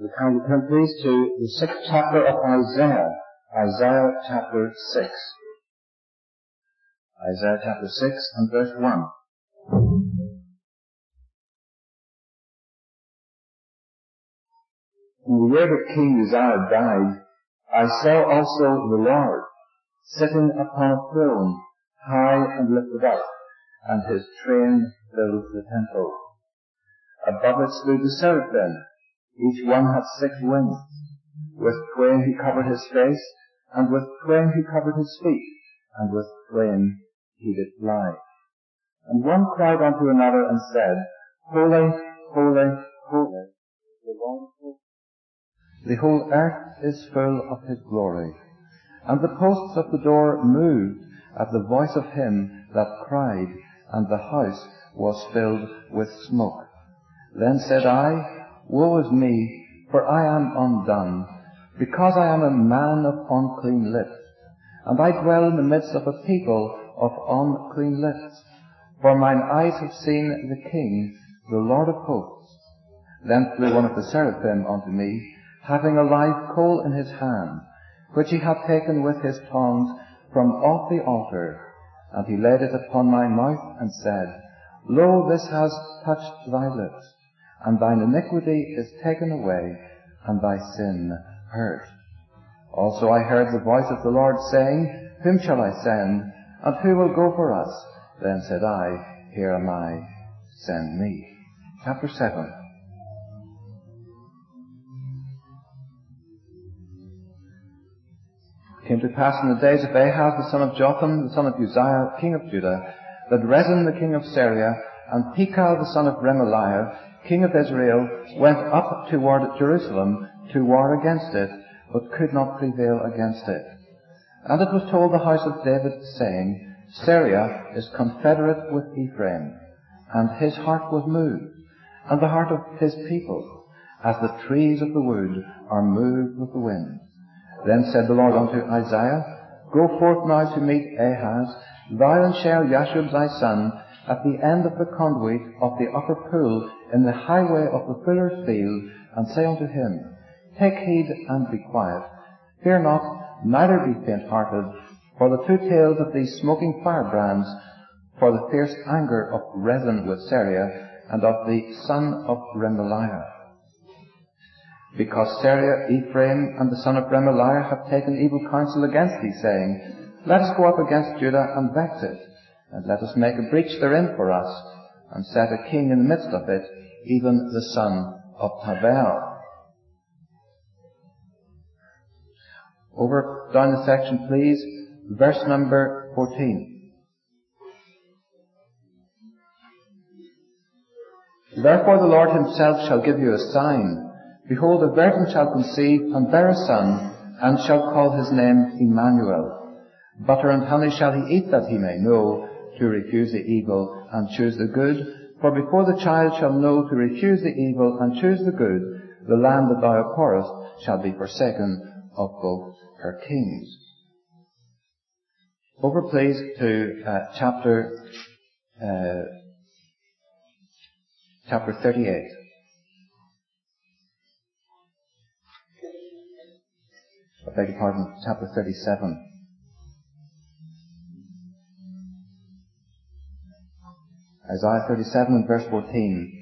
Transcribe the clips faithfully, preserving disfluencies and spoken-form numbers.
We can turn please to the sixth chapter of Isaiah, Isaiah chapter six. Isaiah chapter six and verse one. In the year that King Uzziah died, I saw also the Lord sitting upon a throne, high and lifted up, and his train filled the temple. Above it stood the seraphim. Each one had six wings. With twain he covered his face, and with twain he covered his feet, and with twain he did fly. And one cried unto another and said, Holy, holy, holy, the Lord of hosts. The whole earth is full of his glory. And the posts of the door moved at the voice of him that cried, and the house was filled with smoke. Then said I, Woe is me, for I am undone, because I am a man of unclean lips, and I dwell in the midst of a people of unclean lips. For mine eyes have seen the King, the Lord of hosts. Then flew one of the seraphim unto me, having a live coal in his hand, which he had taken with his tongs from off the altar, and he laid it upon my mouth, and said, Lo, this has touched thy lips, and thine iniquity is taken away, and thy sin purged. Also I heard the voice of the Lord saying, Whom shall I send, and who will go for us? Then said I, Here am I, send me. Chapter seven. It came to pass in the days of Ahaz, the son of Jotham, the son of Uzziah, king of Judah, that Rezin, the king of Syria, and Pekah, the son of Remaliah, king of Israel, went up toward Jerusalem to war against it, but could not prevail against it. And it was told the house of David, saying, Syria is confederate with Ephraim, and his heart was moved, and the heart of his people, as the trees of the wood are moved with the wind. Then said the Lord unto Isaiah, Go forth now to meet Ahaz, thou and Shear-Jashub thy son, at the end of the conduit of the upper pool in the highway of the fuller's field, and say unto him, Take heed and be quiet. Fear not, neither be faint-hearted, for the two tails of these smoking firebrands, for the fierce anger of Rezin with Syria, and of the son of Remaliah. Because Syria, Ephraim, and the son of Remaliah have taken evil counsel against thee, saying, Let us go up against Judah and vex it, and let us make a breach therein for us, and set a king in the midst of it, even the son of Tabel. Over down the section, please, verse number fourteen. Therefore the Lord himself shall give you a sign. Behold, a virgin shall conceive and bear a son, and shall call his name Emmanuel. Butter and honey shall he eat, that he may know to refuse the evil and choose the good. For before the child shall know to refuse the evil and choose the good, the land that thou abhorrest shall be forsaken of both her kings. Over please to uh, chapter uh, chapter thirty-eight. I beg your pardon, chapter thirty-seven. Isaiah thirty-seven and verse fourteen.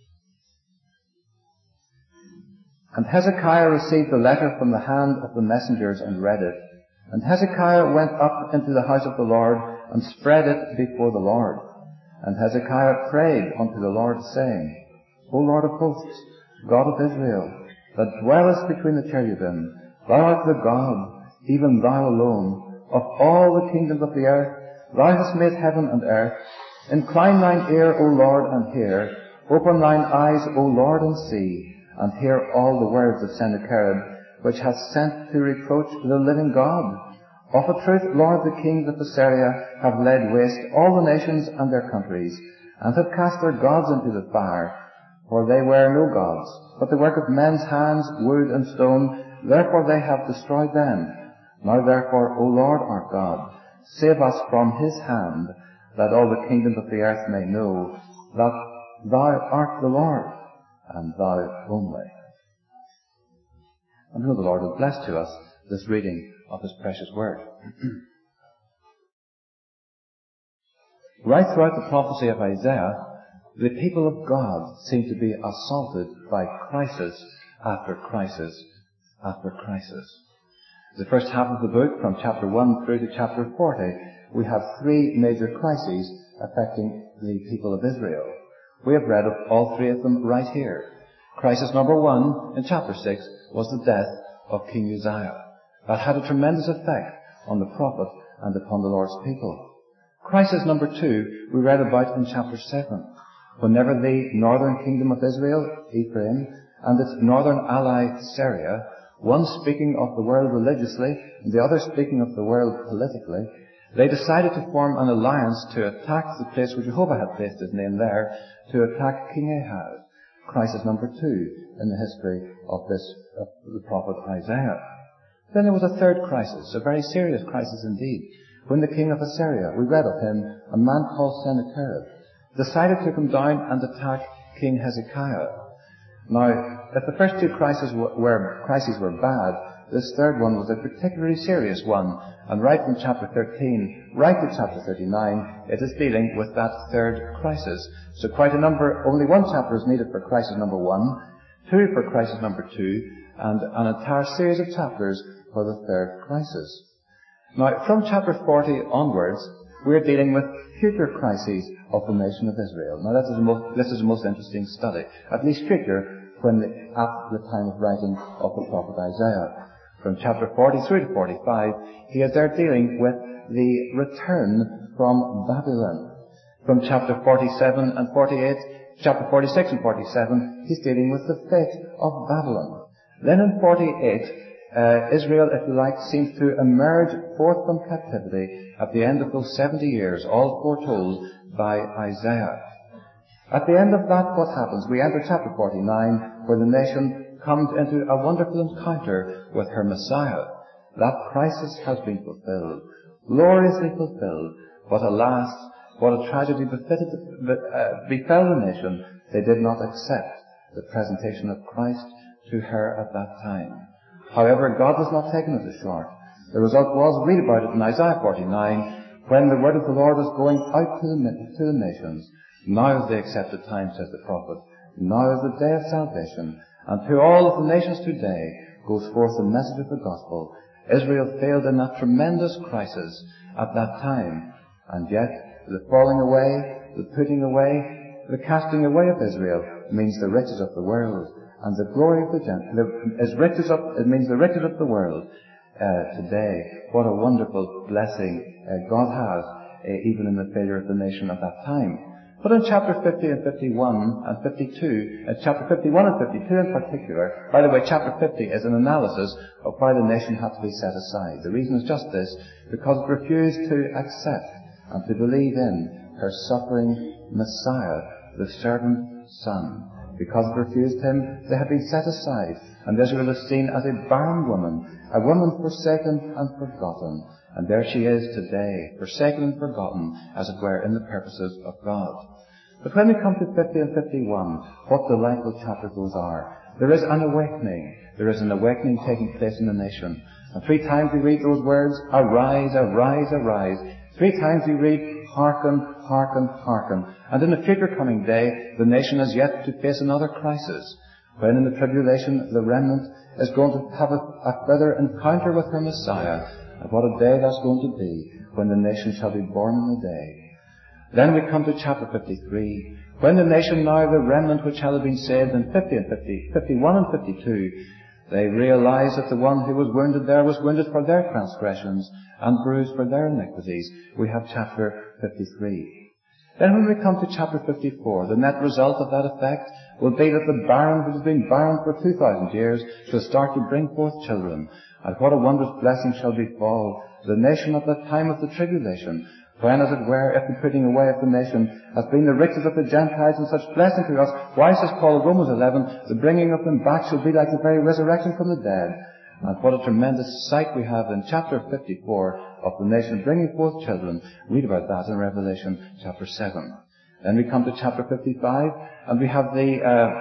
And Hezekiah received a letter from the hand of the messengers and read it. And Hezekiah went up into the house of the Lord and spread it before the Lord. And Hezekiah prayed unto the Lord, saying, O Lord of hosts, God of Israel, that dwellest between the cherubim, thou art the God, even thou alone, of all the kingdoms of the earth. Thou hast made heaven and earth. Incline thine ear, O Lord, and hear. Open thine eyes, O Lord, and see, and hear all the words of Sennacherib, which hath sent to reproach the living God. Of a truth, Lord, the kings of Assyria have laid waste all the nations and their countries, and have cast their gods into the fire. For they were no gods, but the work of men's hands, wood and stone, therefore they have destroyed them. Now therefore, O Lord our God, save us from his hand, that all the kingdoms of the earth may know that thou art the Lord, and thou only. And we know the Lord will bless to us this reading of His precious word. Right throughout the prophecy of Isaiah, the people of God seem to be assaulted by crisis after crisis after crisis. The first half of the book, from chapter one through to chapter forty, we have three major crises affecting the people of Israel. We have read of all three of them right here. Crisis number one in chapter six was the death of King Uzziah. That had a tremendous effect on the prophet and upon the Lord's people. Crisis number two we read about in chapter seven. Whenever the northern kingdom of Israel, Ephraim, and its northern ally, Syria, one speaking of the world religiously and the other speaking of the world politically, they decided to form an alliance to attack the place where Jehovah had placed his name there, to attack King Ahaz. Crisis number two in the history of this, of the prophet Isaiah. Then there was a third crisis, a very serious crisis indeed, when the king of Assyria, we read of him, a man called Sennacherib, decided to come down and attack King Hezekiah. Now, if the first two crises were, crises were bad, this third one was a particularly serious one, and right from chapter thirteen, right to chapter thirty-nine, it is dealing with that third crisis. So quite a number, only one chapter is needed for crisis number one, two for crisis number two, and an entire series of chapters for the third crisis. Now, from chapter forty onwards, we are dealing with future crises of the nation of Israel. Now, this is the most, this is the most interesting study, at least future, when the, at the time of writing of the prophet Isaiah. From chapter forty through to forty-five, he is there dealing with the return from Babylon. From chapter forty-seven and forty-eight, chapter forty-six and forty-seven, he's dealing with the fate of Babylon. Then in forty-eight, uh, Israel, if you like, seems to emerge forth from captivity at the end of those seventy years, all foretold by Isaiah. At the end of that, what happens? We enter chapter forty-nine, where the nation comes into a wonderful encounter with her Messiah. That crisis has been fulfilled, gloriously fulfilled, but alas, what a tragedy befitted, uh, befell the nation. They did not accept the presentation of Christ to her at that time. However, God was not taken as a short. The result was, read about it in Isaiah forty-nine, when the word of the Lord was going out to the, to the nations. Now is the accepted time, says the prophet. Now is the day of salvation. And to all of the nations today goes forth the message of the gospel. Israel failed in that tremendous crisis at that time. And yet, the falling away, the putting away, the casting away of Israel means the riches of the world. And the glory of the Gentiles, is riches of, it means the riches of the world uh, today. What a wonderful blessing uh, God has, uh, even in the failure of the nation at that time. But in chapter fifty and fifty-one and fifty-two, uh, chapter fifty-one and fifty-two in particular, by the way, chapter fifty is an analysis of why the nation had to be set aside. The reason is just this, because it refused to accept and to believe in her suffering Messiah, the servant Son. Because it refused him, they had been set aside, and Israel is seen as a barren woman, a woman forsaken and forgotten. And there she is today, forsaken and forgotten, as it were, in the purposes of God. But when we come to fifty and fifty-one, what delightful chapters those are. There is an awakening. There is an awakening taking place in the nation. And three times we read those words, arise, arise, arise. Three times we read, hearken, hearken, hearken. And in a future coming day, the nation is yet to face another crisis, when in the tribulation the remnant is going to have a, a further encounter with her Messiah. And what a day that's going to be, when the nation shall be born in the day. Then we come to chapter fifty-three, when the nation now, the remnant which shall have been saved in fifty and fifty, fifty-one and fifty-two, they realize that the one who was wounded there was wounded for their transgressions and bruised for their iniquities. We have chapter fifty-three. Then when we come to chapter fifty-four, the net result of that effect will be that the barren, which has been barren for two thousand years, shall start to bring forth children. And what a wondrous blessing shall befall the nation at the time of the tribulation, when, as it were, if the putting away of the nation has been the riches of the Gentiles and such blessing to us, why says Paul in Romans eleven, the bringing of them back shall be like the very resurrection from the dead. And what a tremendous sight we have in chapter fifty-four of the nation bringing forth children. Read about that in Revelation chapter seven. Then we come to chapter fifty-five, and we have the uh,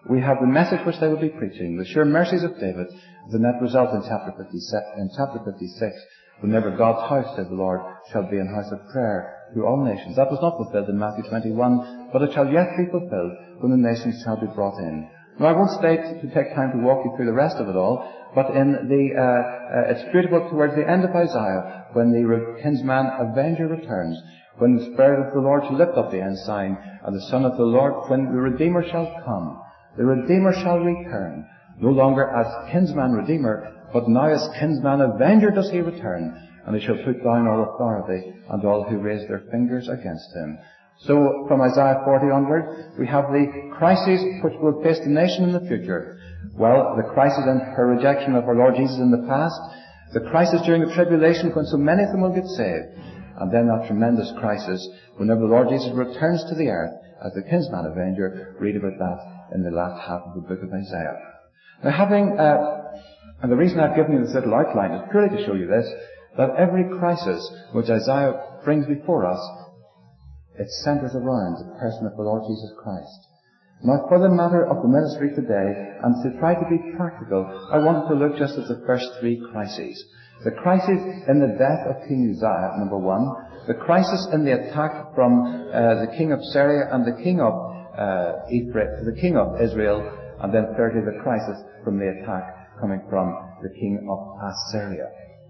We have the message which they will be preaching, the sure mercies of David, the net result in chapter fifty-six, in chapter fifty-six, whenever God's house, said the Lord, shall be an house of prayer to all nations. That was not fulfilled in Matthew twenty-one, but it shall yet be fulfilled when the nations shall be brought in. Now, I won't stay to take time to walk you through the rest of it all, but in the, uh, uh, it's beautiful towards the end of Isaiah, when the kinsman avenger returns, when the Spirit of the Lord shall lift up the ensign, and the Son of the Lord, when the Redeemer shall come, the Redeemer shall return, no longer as kinsman Redeemer, but now as kinsman avenger does he return, and he shall put down all authority and all who raise their fingers against him. So, from Isaiah forty onward, we have the crises which will face the nation in the future. Well, the crisis in her rejection of our Lord Jesus in the past, the crisis during the tribulation when so many of them will get saved, and then that tremendous crisis whenever the Lord Jesus returns to the earth as the kinsman avenger. Read about that in the last half of the book of Isaiah. Now, having, uh, and the reason I've given you this little outline is purely to show you this, that every crisis which Isaiah brings before us, it centers around the person of the Lord Jesus Christ. Now, for the matter of the ministry today, and to try to be practical, I wanted to look just at the first three crises. The crisis in the death of King Uzziah, number one. The crisis in the attack from uh, the king of Syria and the king of uh, Ephraim, the king of Israel, and then thirdly, the crisis from the attack coming from the king of Assyria.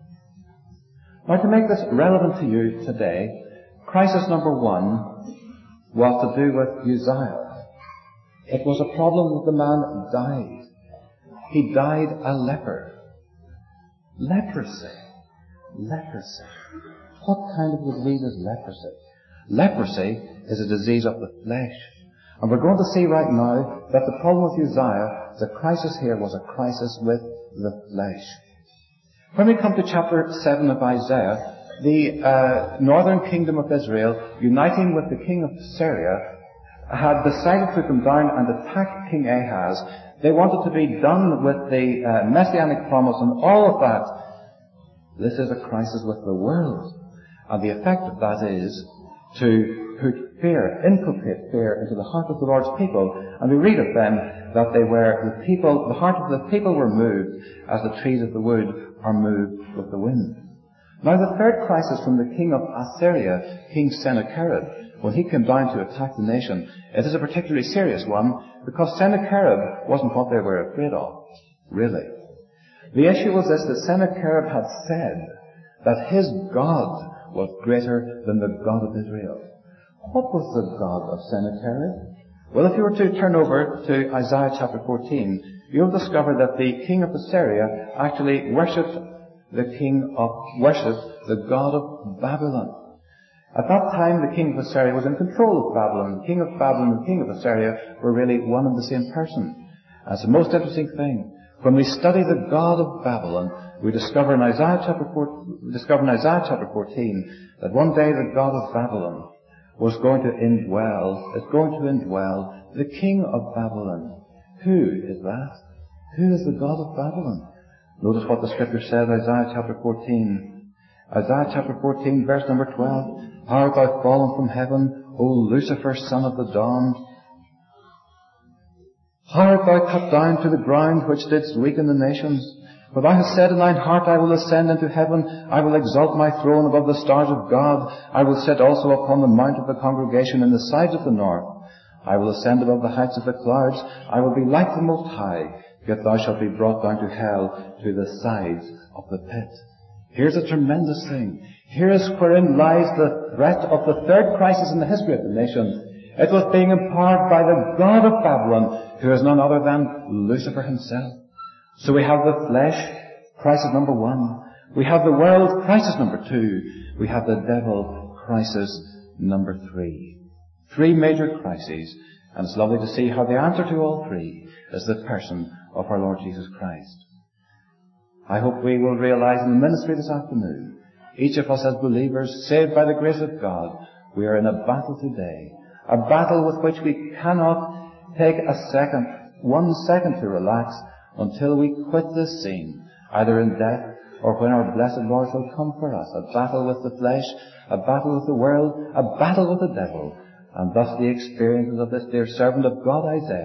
Now, to make this relevant to you today, crisis number one was to do with Uzziah. It was a problem that the man died. He died a leper. Leprosy. Leprosy. What kind of disease is leprosy? Leprosy is a disease of the flesh. And we're going to see right now that the problem with Uzziah, the crisis here was a crisis with the flesh. When we come to chapter seven of Isaiah, the uh, northern kingdom of Israel, uniting with the king of Syria, had decided to come down and attack King Ahaz. They wanted to be done with the uh, messianic promise and all of that. This is a crisis with the world. And the effect of that is to put fear, inculcate fear into the heart of the Lord's people. And we read of them that they were, the people, the heart of the people were moved as the trees of the wood are moved with the wind. Now, the third crisis from the king of Assyria, King Sennacherib, when he came down to attack the nation, it is a particularly serious one because Sennacherib wasn't what they were afraid of, really. The issue was this, that Sennacherib had said that his God was greater than the God of Israel. What was the God of Sennacherib? Well, if you were to turn over to Isaiah chapter fourteen, you'll discover that the king of Assyria actually worshipped the king of worshipped the god of Babylon. At that time, the king of Assyria was in control of Babylon. The king of Babylon and the king of Assyria were really one and the same person. That's the most interesting thing. When we study the god of Babylon, we discover in Isaiah chapter four, discover in Isaiah chapter fourteen that one day the god of Babylon was going to indwell, is going to indwell the king of Babylon. Who is that? Who is the god of Babylon? Notice what the scripture says, Isaiah chapter fourteen. Isaiah chapter fourteen, verse number twelve. How art thou fallen from heaven, O Lucifer, son of the dawn? How art thou cut down to the ground, which didst weaken the nations? For thou hast said in thine heart, I will ascend into heaven, I will exalt my throne above the stars of God, I will sit also upon the mount of the congregation in the sides of the north. I will ascend above the heights of the clouds, I will be like the Most High. Yet thou shalt be brought down to hell, to the sides of the pit. Here's a tremendous thing. Here is wherein lies the threat of the third crisis in the history of the nation. It was being empowered by the god of Babylon, who is none other than Lucifer himself. So we have the flesh, crisis number one. We have the world, crisis number two. We have the devil, crisis number three. Three major crises. And it's lovely to see how the answer to all three is the person of our Lord Jesus Christ. I hope we will realize in the ministry this afternoon, each of us as believers, saved by the grace of God, we are in a battle today. A battle with which we cannot take a second, one second to relax until we quit this scene, either in death or when our blessed Lord shall come for us. A battle with the flesh, a battle with the world, a battle with the devil. And thus the experiences of this dear servant of God, Isaiah,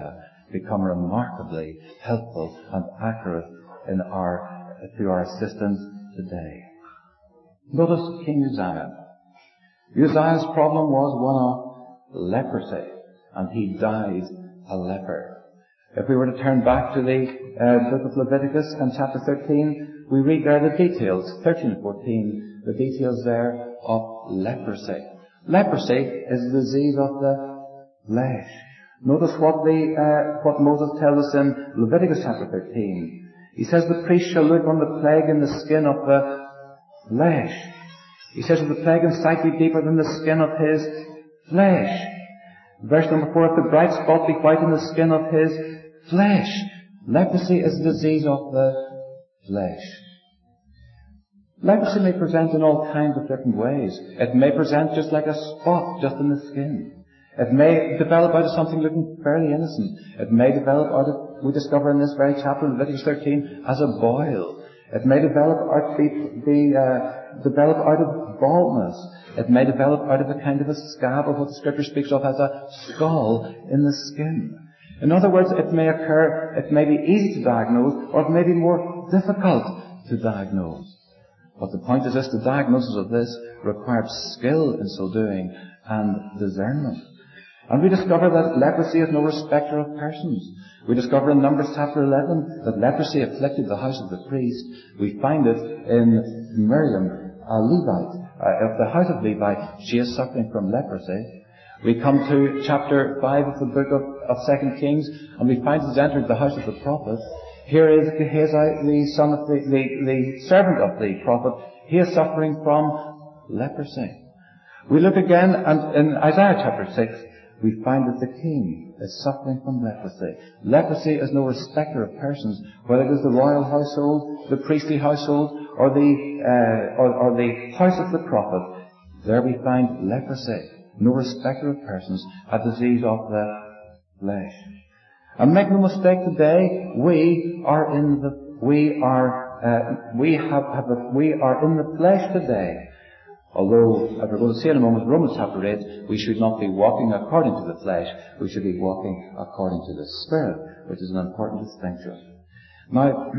become remarkably helpful and accurate in our, to our assistance today. Notice King Uzziah. Uzziah's problem was one of leprosy, and he died a leper. If we were to turn back to the uh, book of Leviticus and chapter thirteen, we read there the details, thirteen and fourteen, the details there of leprosy. Leprosy is the disease of the flesh. Notice what the uh, what Moses tells us in Leviticus chapter thirteen. He says the priest shall look on the plague in the skin of the flesh. He says, if the plague in sight be deeper than the skin of his flesh. Verse number four, if the bright spot be white in the skin of his flesh. Leprosy is the disease of the flesh. Leprosy may present in all kinds of different ways. It may present just like a spot just in the skin. It may develop out of something looking fairly innocent. It may develop out of, we discover in this very chapter, Leviticus thirteen, as a boil. It may develop out, be, be, uh, develop out of baldness. It may develop out of a kind of a scab, of what the Scripture speaks of as a skull in the skin. In other words, it may occur, it may be easy to diagnose, or it may be more difficult to diagnose. But the point is this, the diagnosis of this requires skill in so doing and discernment. And we discover that leprosy is no respecter of persons. We discover in Numbers chapter eleven that leprosy afflicted the house of the priest. We find it in Miriam, a Levite, uh, of the house of Levi. She is suffering from leprosy. We come to chapter five of the book of, of Second Kings, and we find it's entered the house of the prophet. Here is Gehazi, the son of the, the, the servant of the prophet. He is suffering from leprosy. We look again, and in Isaiah chapter six, we find that the king is suffering from leprosy. Leprosy is no respecter of persons, whether it is the royal household, the priestly household, or the uh, or, or the house of the prophet. There we find leprosy, no respecter of persons, a disease of the flesh. And make no mistake, today we are in the we are uh, we have, have a, we are in the flesh today. Although, as we're going to see in a moment, Romans chapter eight, we should not be walking according to the flesh, we should be walking according to the Spirit, which is an important distinction. Now,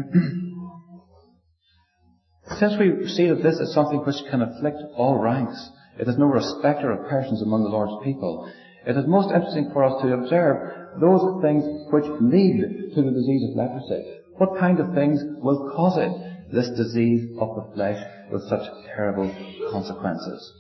since we see that this is something which can afflict all ranks, it is no respecter of persons among the Lord's people, it is most interesting for us to observe those things which lead to the disease of leprosy. What kind of things will cause it, this disease of the flesh, with such terrible consequences?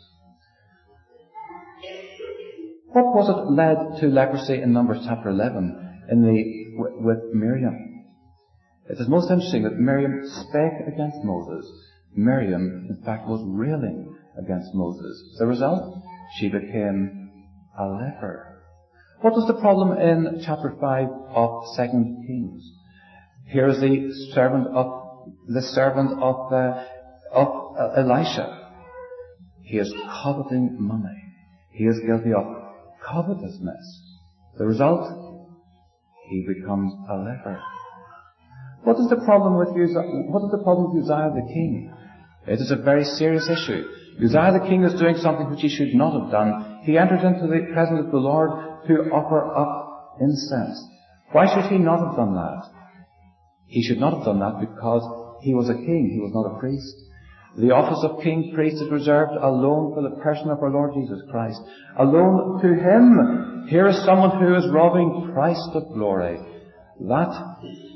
What was it led to leprosy in Numbers chapter eleven in the, with Miriam? It is most interesting that Miriam spake against Moses. Miriam, in fact, was railing against Moses. The result? She became a leper. What was the problem in chapter five of Second Kings? Here is the servant of the servant of uh, of uh, Elisha. He is coveting money. He is guilty of covetousness. The result? He becomes a leper. What is the problem with Uzziah? What is the problem with Uzziah the king? It is a very serious issue. Uzziah the king is doing something which he should not have done. He enters into the presence of the Lord to offer up incense. Why should he not have done that? He should not have done that because he was a king. He was not a priest. The office of king priest is reserved alone for the person of our Lord Jesus Christ. Alone to him. Here is someone who is robbing Christ of glory. That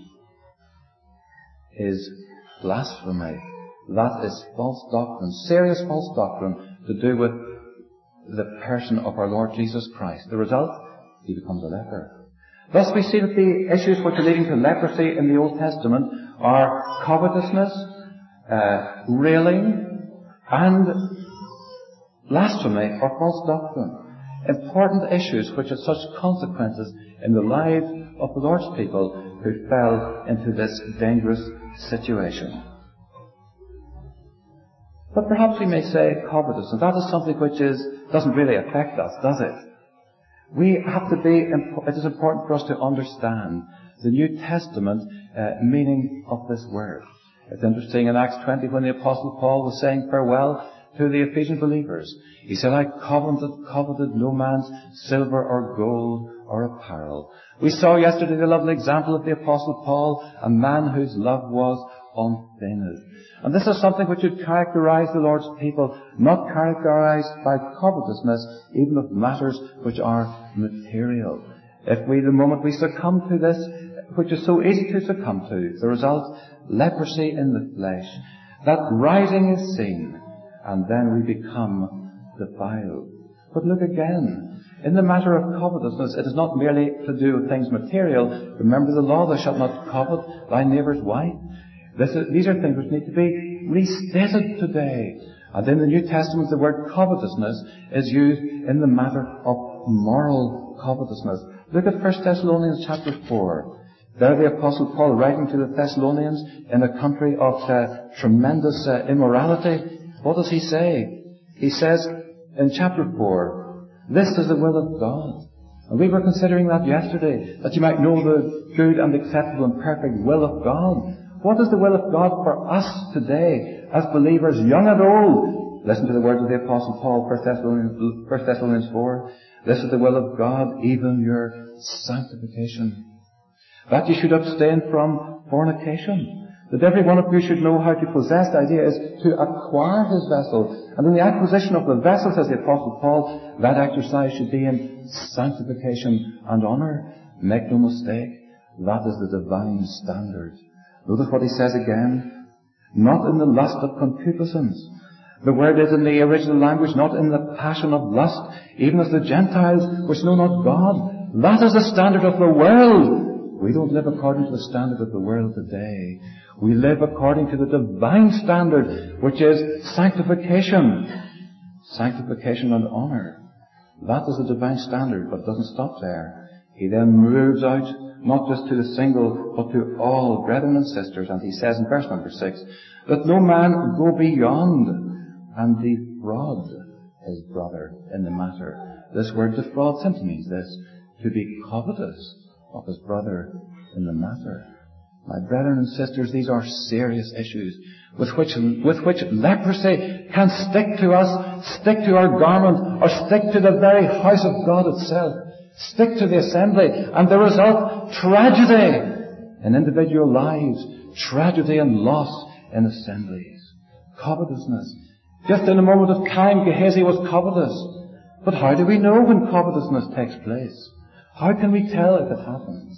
is blasphemy. That is false doctrine, serious false doctrine to do with the person of our Lord Jesus Christ. The result? He becomes a leper. Thus we see that the issues which are leading to leprosy in the Old Testament are covetousness, uh, railing, and blasphemy or false doctrine. Important issues which have such consequences in the lives of the Lord's people who fell into this dangerous situation. But perhaps we may say covetousness, that is something which is, doesn't really affect us, does it? We have to be, it is important for us to understand the New Testament uh, meaning of this word. It's interesting in Acts twenty when the Apostle Paul was saying farewell to the Ephesian believers. He said, I coveted, coveted no man's silver or gold or apparel. We saw yesterday the lovely example of the Apostle Paul, a man whose love was unfeigned. And this is something which should characterize the Lord's people, not characterized by covetousness, even of matters which are material. If we, the moment we succumb to this, which is so easy to succumb to, the result, leprosy in the flesh, that rising is seen, and then we become defiled. But look again, in the matter of covetousness, it is not merely to do with things material. Remember the law, thou shalt not covet thy neighbour's wife. This is, these are things which need to be restated today. And in the New Testament, the word covetousness is used in the matter of moral covetousness. Look at First Thessalonians chapter four. There the Apostle Paul, writing to the Thessalonians in a country of uh, tremendous uh, immorality, what does he say? He says in chapter four, this is the will of God. And we were considering that yesterday, that you might know the good and acceptable and perfect will of God. What is the will of God for us today as believers, young and old? Listen to the words of the Apostle Paul, First Thessalonians, First Thessalonians four. This is the will of God, even your sanctification. That you should abstain from fornication. That every one of you should know how to possess. The idea is to acquire his vessel. And in the acquisition of the vessel, says the Apostle Paul, that exercise should be in sanctification and honour. Make no mistake, that is the divine standard. Notice what he says again. Not in the lust of concupiscence. The word is in the original language, not in the passion of lust, even as the Gentiles which know not God. That is the standard of the world. We don't live according to the standard of the world today. We live according to the divine standard, which is sanctification. Sanctification and honour. That is the divine standard, but it doesn't stop there. He then moves out, not just to the single, but to all brethren and sisters. And he says in verse number six, that no man go beyond and defraud his brother in the matter. This word defraud simply means this, to be covetous of his brother in the matter. My brethren and sisters, these are serious issues with which, with which leprosy can stick to us, stick to our garment, or stick to the very house of God itself, stick to the assembly, and the result, tragedy in individual lives, tragedy and loss in assemblies. Covetousness. Just in a moment of time, Gehazi was covetous. But how do we know when covetousness takes place? How can we tell if it happens?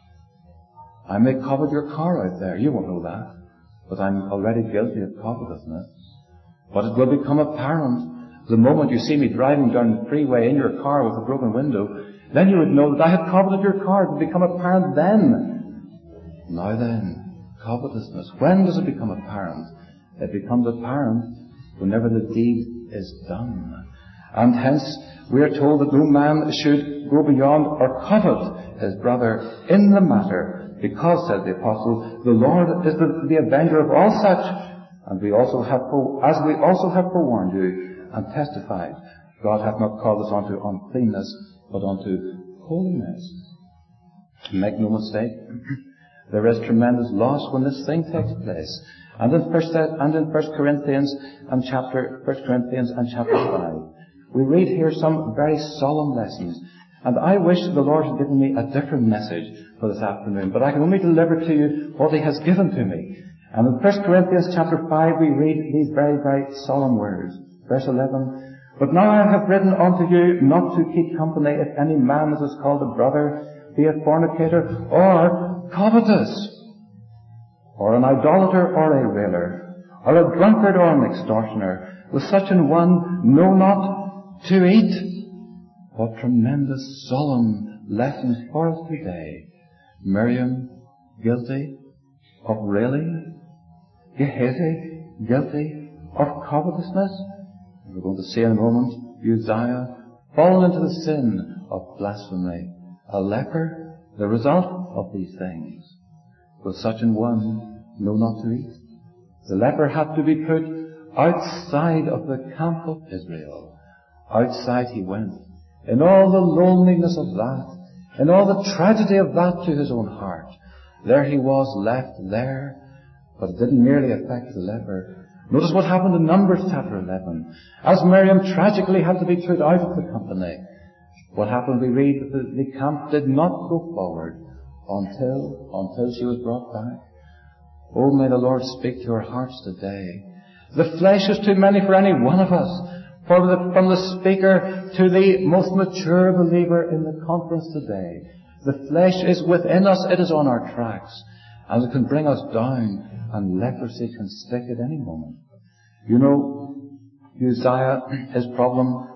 I may covet your car out there. You won't know that. But I'm already guilty of covetousness. But it will become apparent the moment you see me driving down the freeway in your car with a broken window. Then you would know that I had coveted your car. It would become apparent then. Now then, covetousness. When does it become apparent? It becomes apparent whenever the deed is done. And hence, we are told that no man should go beyond or covet his brother in the matter, because, said the Apostle, the Lord is the, the avenger of all such, and we also have, as we also have forewarned you and testified, God hath not called us unto uncleanness, but unto holiness. Make no mistake, there is tremendous loss when this thing takes place. And in First and in First Corinthians and chapter First Corinthians and chapter five, we read here some very solemn lessons. And I wish the Lord had given me a different message for this afternoon, but I can only deliver to you what He has given to me. And in First Corinthians chapter five, we read these very, very solemn words. Verse eleven. But now I have written unto you not to keep company if any man that is called a brother be a fornicator or covetous, or an idolater, or a railer, or a drunkard, or an extortioner. With such an one, know not to eat. What tremendous solemn lessons for us today. Miriam, guilty of railing. Gehazi, guilty of covetousness. We're going to see in a moment Uzziah, fallen into the sin of blasphemy. A leper, the result of these things. With such an one, know not to eat. The leper had to be put outside of the camp of Israel. Outside he went. In all the loneliness of that, in all the tragedy of that to his own heart, there he was left there. But it didn't merely affect the leper. Notice what happened in Numbers chapter eleven. As Miriam tragically had to be put out of the company, What happened? We read that the, the camp did not go forward until, until she was brought back. Oh, may the Lord speak to our hearts today. The flesh is too many for any one of us. From the, from the speaker to the most mature believer in the conference today. The flesh is within us. It is on our tracks. And it can bring us down. And leprosy can stick at any moment. You know, Uzziah, his problem,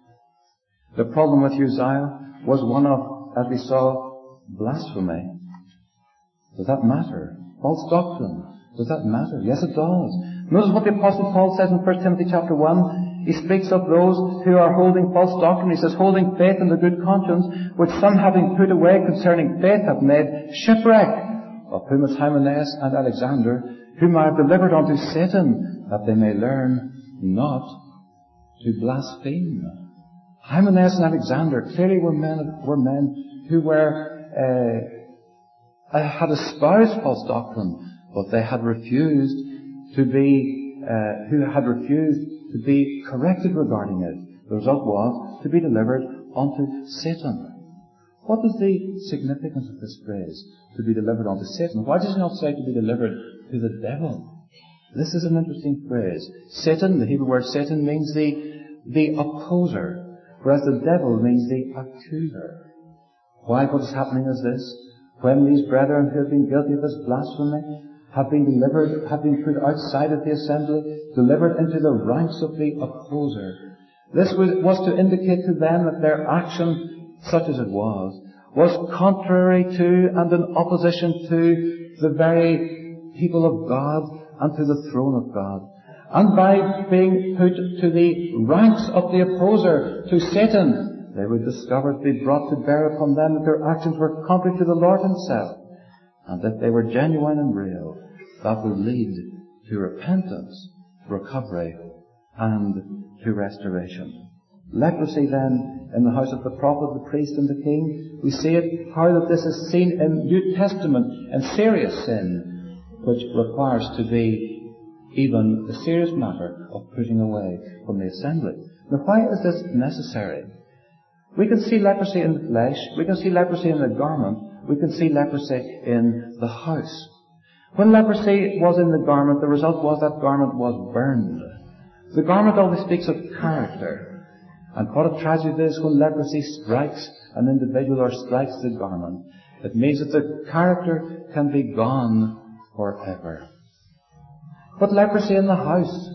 the problem with Uzziah was one of, as we saw, blasphemy. Does that matter? False doctrine. Does that matter? Yes, it does. Notice what the Apostle Paul says in First Timothy chapter one. He speaks of those who are holding false doctrine. He says, holding faith in the good conscience, which some having put away concerning faith have made shipwreck, of whom is Hymenaeus and Alexander, whom I have delivered unto Satan, that they may learn not to blaspheme. Hymenaeus and Alexander clearly were men, were men who were, uh, had espoused false doctrine, but they had refused to be, uh, who had refused to be corrected regarding it. The result was to be delivered unto Satan. What is the significance of this phrase? To be delivered unto Satan. Why does he not say to be delivered to the devil? This is an interesting phrase. Satan, the Hebrew word Satan, means the, the opposer, whereas the devil means the accuser. Why? What is happening is this. When these brethren who have been guilty of this blasphemy have been delivered, have been put outside of the assembly, delivered into the ranks of the opposer. This was, was to indicate to them that their action, such as it was, was contrary to and in opposition to the very people of God and to the throne of God. And by being put to the ranks of the opposer, to Satan, they would discover to be brought to bear upon them that their actions were contrary to the Lord Himself, and that they were genuine and real. That would lead to repentance, recovery, and to restoration. Leprosy then in the house of the prophet, the priest and the king, we see it, how that this is seen in New Testament and serious sin, which requires to be even a serious matter of putting away from the assembly. Now why is this necessary? We can see leprosy in the flesh, we can see leprosy in the garment, we can see leprosy in the house. When leprosy was in the garment, the result was that garment was burned. The garment always speaks of character. And what a tragedy it is when leprosy strikes an individual or strikes the garment. It means that the character can be gone forever. But leprosy in the house.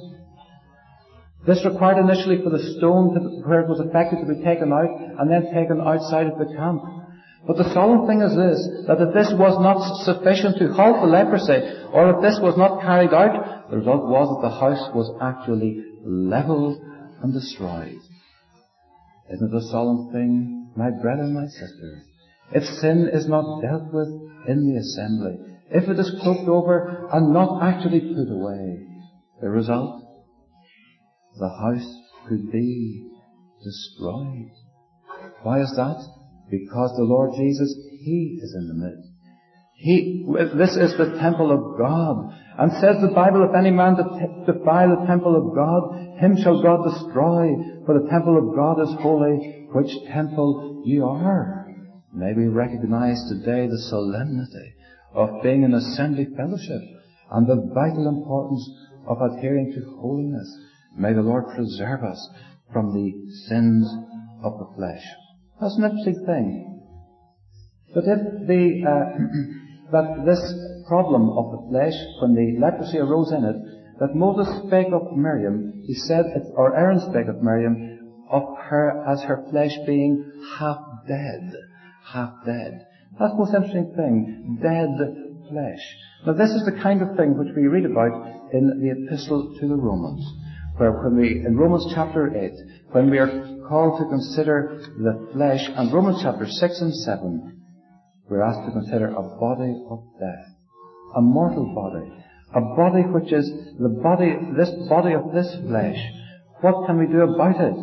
This required initially for the stone to, where it was affected to be taken out and then taken outside of the camp. But the solemn thing is this, that if this was not sufficient to halt the leprosy, or if this was not carried out, the result was that the house was actually levelled and destroyed. Isn't it a solemn thing, my brethren, my sisters? If sin is not dealt with in the assembly, if it is cloaked over and not actually put away, the result, the house could be destroyed. Why is that? Because the Lord Jesus, He is in the midst. He, this is the temple of God. And says the Bible, if any man defile the temple of God, him shall God destroy, for the temple of God is holy, which temple you are. May we recognize today the solemnity of being in assembly fellowship and the vital importance of adhering to holiness. May the Lord preserve us from the sins of the flesh. That's an interesting thing. But if the, uh, that this problem of the flesh, when the leprosy arose in it, that Moses spake of Miriam, he said, or Aaron spake of Miriam, of her as her flesh being half dead. Half dead. That's the most interesting thing. Dead flesh. Now this is the kind of thing which we read about in the epistle to the Romans, where when we, in Romans chapter eight, when we are called to consider the flesh, and Romans chapter six and seven, we're asked to consider a body of death. A mortal body. A body which is the body, this body of this flesh. What can we do about it?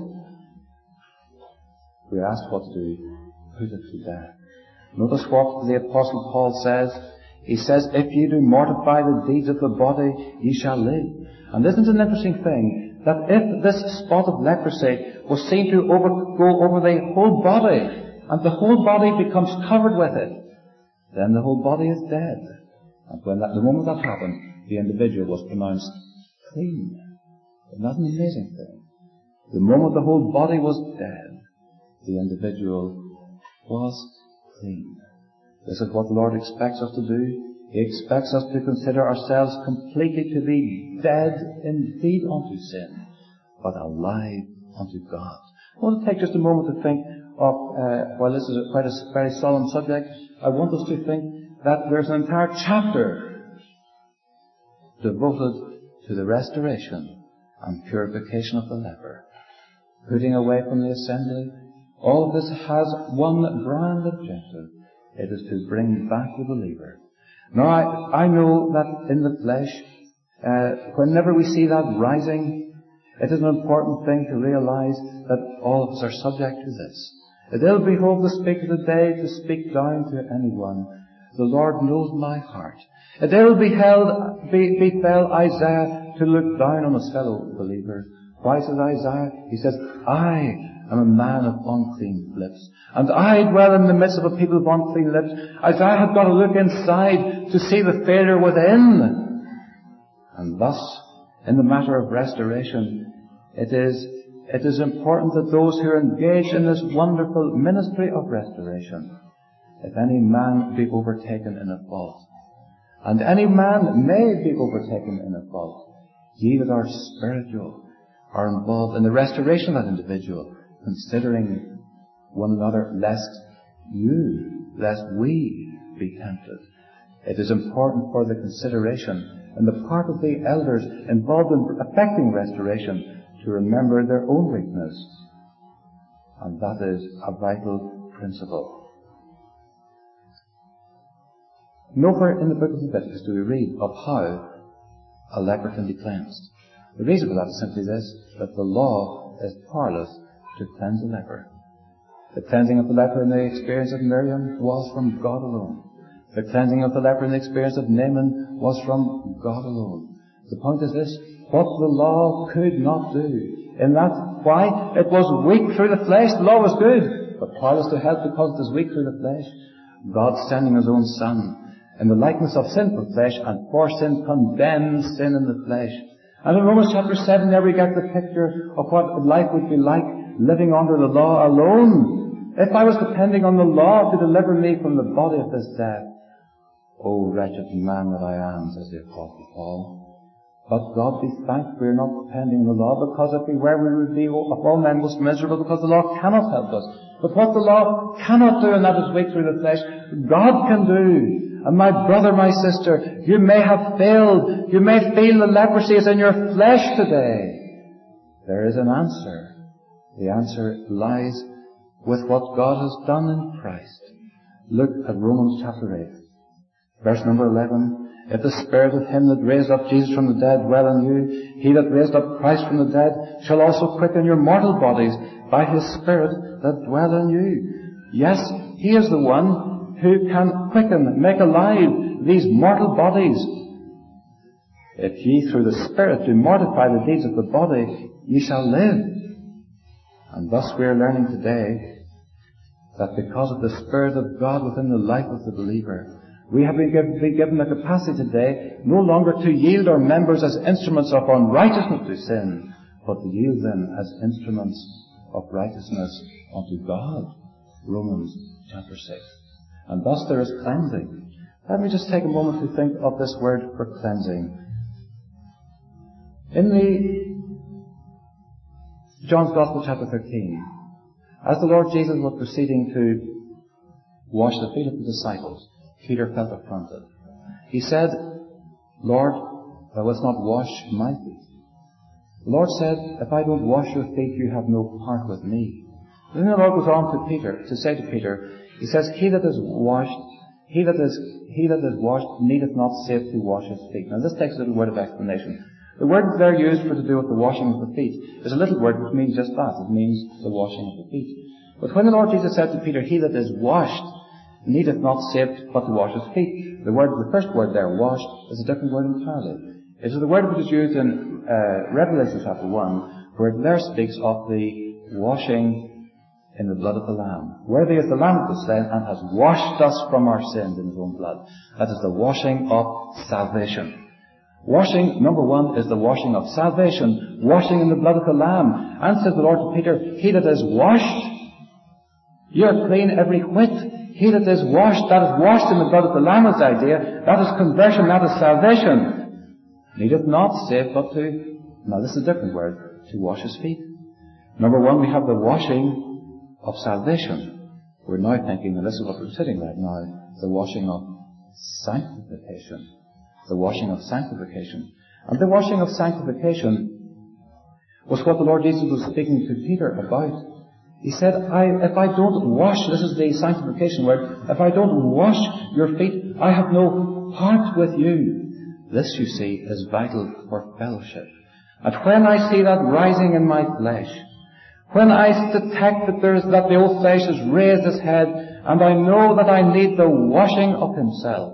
We're asked what to do. Put it to death. Notice what the Apostle Paul says. He says, if ye do mortify the deeds of the body, ye shall live. And isn't it an interesting thing that if this spot of leprosy was seen to over, go over the whole body, and the whole body becomes covered with it, then the whole body is dead. And when that, the moment that happened, the individual was pronounced clean. Isn't that an amazing thing? The moment the whole body was dead, the individual was clean. This is what the Lord expects us to do. He expects us to consider ourselves completely to be dead indeed unto sin, but alive unto God. I want to take just a moment to think of, uh, while this is a, quite a very solemn subject, I want us to think that there's an entire chapter devoted to the restoration and purification of the leper, putting away from the assembly. All of this has one grand objective. It is to bring back the believer. Now, I, I know that in the flesh, uh, whenever we see that rising, it is an important thing to realize that all of us are subject to this. It ill behove the speaker today to speak down to anyone. The Lord knows my heart. It ill beheld, be, befell Isaiah to look down on his fellow believers. Why, says Isaiah? He says, I am a man of unclean lips, and I dwell in the midst of a people of unclean lips. Isaiah had got to look inside to see the failure within. And thus, in the matter of restoration, it is, it is important that those who are engaged in this wonderful ministry of restoration, if any man be overtaken in a fault, and any man may be overtaken in a fault, ye that are spiritual are involved in the restoration of that individual, considering one another, lest you, lest we be tempted. It is important for the consideration and the part of the elders involved in effecting restoration to remember their own weakness. And that is a vital principle. Nowhere in the book of Leviticus do we read of how a leper can be cleansed. The reason for that is simply this, that the law is powerless to cleanse a leper. The cleansing of the leper in the experience of Miriam was from God alone. The cleansing of the leper in the experience of Naaman was from God alone. The point is this, what the law could not do. In that, why? It was weak through the flesh. The law was good, but powerless to help because it is weak through the flesh. God sending His own Son in the likeness of sinful flesh, and for sin condemned sin in the flesh. And in Romans chapter seven there we get the picture of what life would be like living under the law alone. If I was depending on the law to deliver me from the body of this death, oh wretched man that I am, says the Apostle Paul. But God be thanked we are not depending on the law, because if we were, we would be of all men most miserable, because the law cannot help us. But what the law cannot do, and that is weak through the flesh, God can do. And my brother, my sister, you may have failed. You may feel the leprosy is in your flesh today. There is an answer. The answer lies with what God has done in Christ. Look at Romans chapter eight, verse number eleven. If the Spirit of Him that raised up Jesus from the dead dwell in you, He that raised up Christ from the dead shall also quicken your mortal bodies by His Spirit that dwell in you. Yes, He is the one who can quicken, make alive these mortal bodies. If ye through the Spirit do mortify the deeds of the body, ye shall live. And thus we are learning today that because of the Spirit of God within the life of the believer, we have been given, been given the capacity today no longer to yield our members as instruments of unrighteousness to sin, but to yield them as instruments of righteousness unto God. Romans chapter six. And thus there is cleansing. Let me just take a moment to think of this word for cleansing. In the John's Gospel chapter thirteen, as the Lord Jesus was proceeding to wash the feet of the disciples, Peter felt affronted. He said, Lord, thou wilt not wash my feet. The Lord said, if I don't wash your feet, you have no part with me. Then the Lord goes on to Peter, to say to Peter, He says, He that is washed, he that is, he that is washed needeth not save to wash his feet. Now this takes a little word of explanation. The word there used for to do with the washing of the feet is a little word which means just that. It means the washing of the feet. But when the Lord Jesus said to Peter, He that is washed needeth not save but to wash his feet, the word, the first word there, washed, is a different word entirely. It is the word which is used in uh, Revelation chapter one, where it there speaks of the washing in the blood of the Lamb. Worthy is the Lamb that was slain and has washed us from our sins in his own blood. That is the washing of salvation. Washing, number one, is the washing of salvation, washing in the blood of the Lamb. And said the Lord to Peter, he that is washed, you are clean every whit. He that is washed, that is washed in the blood of the Lamb is the idea. That is conversion, that is salvation. Needeth not save but to, now this is a different word, to wash his feet. Number one, we have the washing of salvation. We're now thinking, and this is what we're sitting right now, the washing of sanctification. The washing of sanctification. And the washing of sanctification was what the Lord Jesus was speaking to Peter about. He said, I, if I don't wash, this is the sanctification word, if I don't wash your feet, I have no part with you. This, you see, is vital for fellowship. And when I see that rising in my flesh, when I detect that there is, that the old flesh has raised its head, and I know that I need the washing of himself.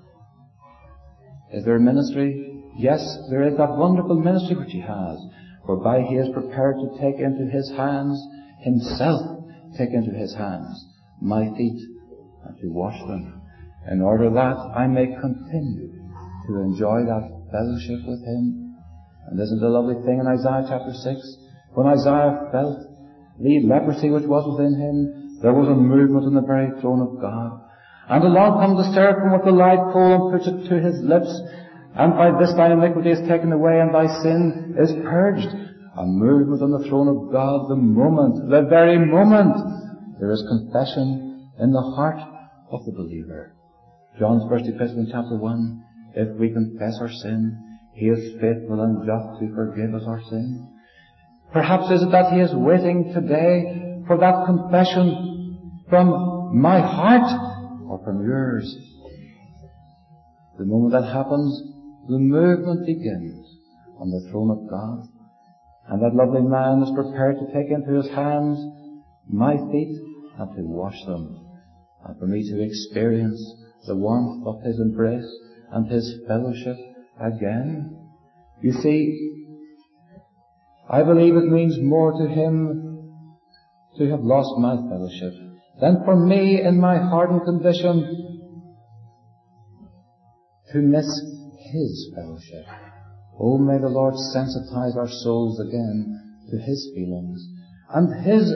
Is there a ministry? Yes, there is that wonderful ministry which he has, whereby he is prepared to take into his hands, himself take into his hands, my feet, and to wash them, in order that I may continue to enjoy that fellowship with him. And isn't it a lovely thing in Isaiah chapter six? When Isaiah felt the leprosy which was within him, there was a movement in the very throne of God. And along comes the seraphim with the live coal and puts it to his lips. And by this thine iniquity is taken away and thy sin is purged. A movement on the throne of God, the moment, the very moment, there is confession in the heart of the believer. John's first epistle in chapter one, if we confess our sin, he is faithful and just to forgive us our sin. Perhaps is it that he is waiting today for that confession from my heart or from yours. The moment that happens, the movement begins on the throne of God. And that lovely man is prepared to take into his hands my feet and to wash them. And for me to experience the warmth of his embrace and his fellowship again. You see, I believe it means more to him to have lost my fellowship than for me in my hardened condition to miss his fellowship. Oh, may the Lord sensitize our souls again to his feelings and his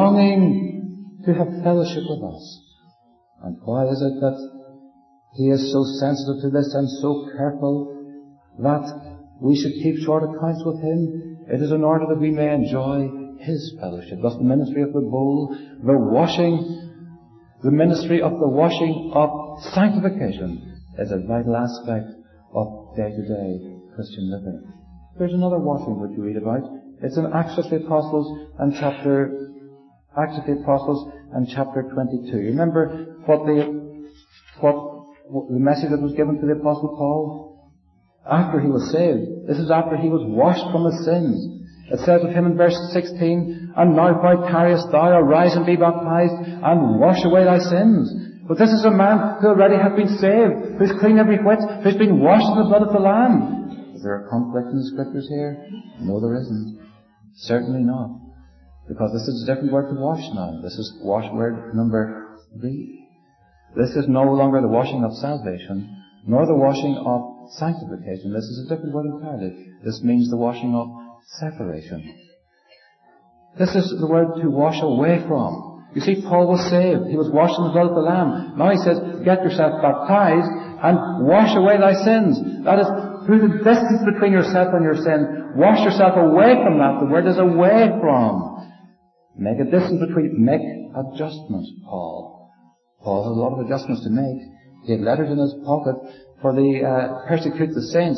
longing to have fellowship with us. And why is it that he is so sensitive to this and so careful that we should keep short accounts with him? It is in order that we may enjoy his fellowship. Thus the ministry of the bowl, the washing, the ministry of the washing of sanctification is a vital aspect of day-to-day Christian living. There's another washing which we read about. It's in Acts of the Apostles and chapter, Acts of the Apostles and chapter twenty-two. Remember what the, what, what the message that was given to the Apostle Paul? After he was saved. This is after he was washed from his sins. It says of him in verse sixteen, and now why tarriest thou? Arise and be baptized and wash away thy sins. But this is a man who already hath been saved, who's clean every whit, who's been washed in the blood of the Lamb. Is there a conflict in the scriptures here? No, there isn't. Certainly not. Because this is a different word to wash now. This is wash word number three. This is no longer the washing of salvation, nor the washing of sanctification. This is a different word entirely. This means the washing of separation. This is the word to wash away from. You see, Paul was saved. He was washed in the blood of the Lamb. Now he says, get yourself baptized and wash away thy sins. That is, through the distance between yourself and your sin, wash yourself away from that. The word is away from. Make a distance between, make adjustments, Paul. Paul had a lot of adjustments to make. He had letters in his pocket for the uh, persecute the saints.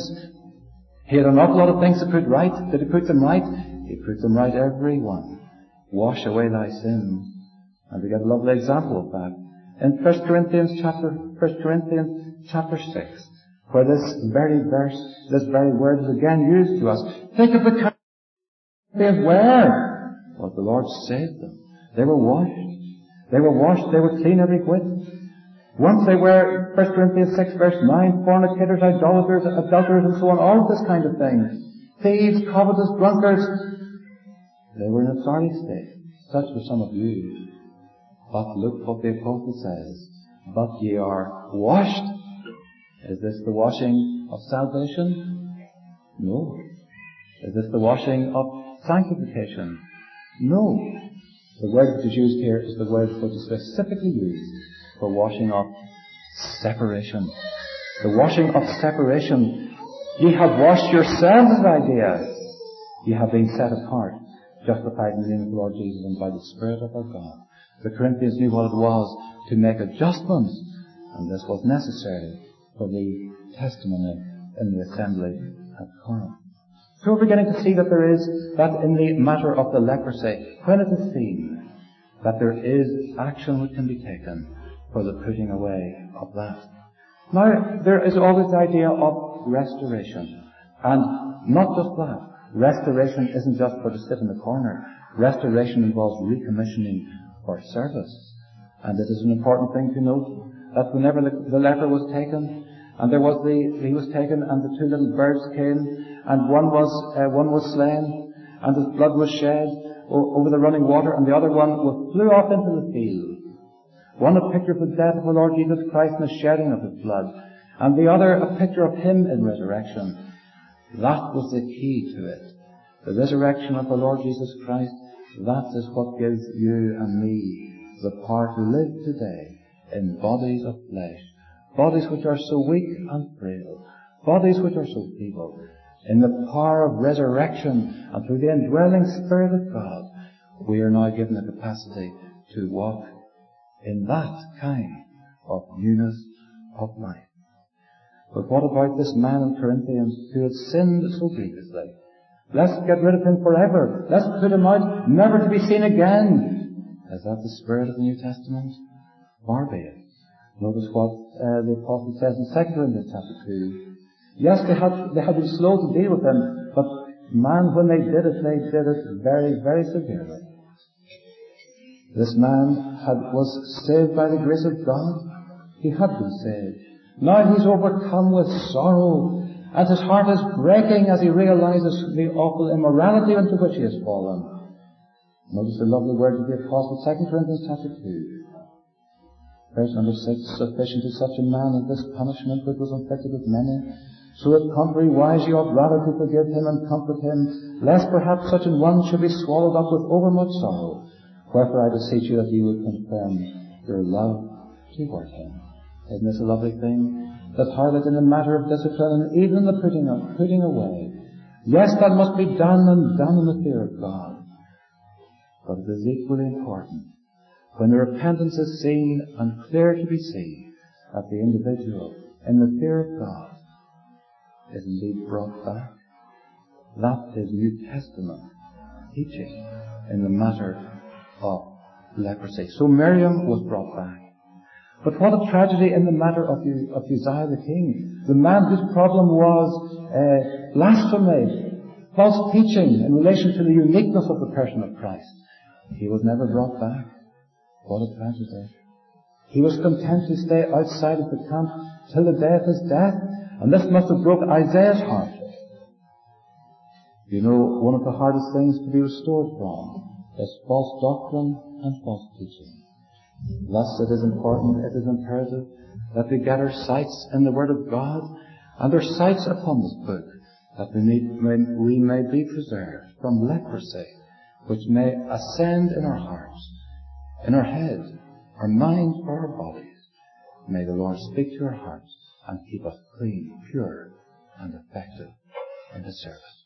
He had an awful lot of things to put right. Did he put them right? He put them right, every one. Wash away thy sins. And we get a lovely example of that in First Corinthians chapter, First Corinthians chapter six, where this very verse, this very word is again used to us. Think of the Corinthians where? Well, the Lord saved them. They were washed. They were washed. They were clean every whit. Once they were, First Corinthians six verse nine, fornicators, idolaters, adulterers, and so on, all of this kind of thing. Thieves, covetous, drunkards. They were in a sorry state. Such were some of you. But look what the apostle says. But ye are washed. Is this the washing of salvation? No. Is this the washing of sanctification? No. The word that is used here is the word that is specifically used for washing of separation. The washing of separation. Ye have washed yourselves, idea. Ye have been set apart, justified in the name of the Lord Jesus and by the Spirit of our God. The Corinthians knew what it was to make adjustments, and this was necessary for the testimony in the assembly at Corinth. So we're beginning to see that there is, that in the matter of the leprosy, when it is seen that there is action which can be taken for the putting away of that. Now, there is always the idea of restoration. And not just that. Restoration isn't just for to sit in the corner. Restoration involves recommissioning for service. And it is an important thing to note that whenever the, the leper was taken, and there was the, he was taken, and the two little birds came, and one was, uh, one was slain, and his blood was shed o- over the running water, and the other one was, flew off into the field. One a picture of the death of the Lord Jesus Christ and the shedding of his blood, and the other a picture of him in resurrection. That was the key to it. The resurrection of the Lord Jesus Christ, that is what gives you and me the power to live today in bodies of flesh. Bodies which are so weak and frail. Bodies which are so feeble. In the power of resurrection and through the indwelling Spirit of God, we are now given the capacity to walk in that kind of newness of life. But what about this man in Corinthians who had sinned so grievously? Let's get rid of him forever. Let's put him out, never to be seen again. Is that the spirit of the New Testament? Far be it. Notice what uh, the apostle says in Second Corinthians chapter two. Yes, they had, they had been slow to deal with him, but man, when they did it, they did it very, very severely. This man had, was saved by the grace of God. He had been saved. Now he's overcome with sorrow, and his heart is breaking as he realizes the awful immorality into which he has fallen. Notice the lovely words of the apostle, Second Corinthians chapter two. Verse number six, sufficient to such a man as this punishment which was inflicted with many, so that contrariwise ye ought rather to forgive him and comfort him, lest perhaps such an one should be swallowed up with overmuch sorrow. Wherefore I beseech you that ye would confirm your love toward him. Isn't this a lovely thing? That how that in the matter of discipline and even in the putting, of, putting away, yes, that must be done and done in the fear of God. But it is equally important when the repentance is seen and clear to be seen that the individual in the fear of God is indeed brought back. That is New Testament teaching in the matter of leprosy. So Miriam was brought back. But what a tragedy in the matter of, of Uzziah the king. The man whose problem was uh, blasphemy, false teaching in relation to the uniqueness of the person of Christ. He was never brought back. What a tragedy. He was content to stay outside of the camp till the day of his death. And this must have broke Isaiah's heart. You know, one of the hardest things to be restored from is false doctrine and false teaching. Thus it is important, it is imperative that we get our sights in the Word of God and our sights upon this book, that we may, we may be preserved from leprosy, which may ascend in our hearts, in our head, our mind, or our bodies. May the Lord speak to our hearts and keep us clean, pure, and effective in His service.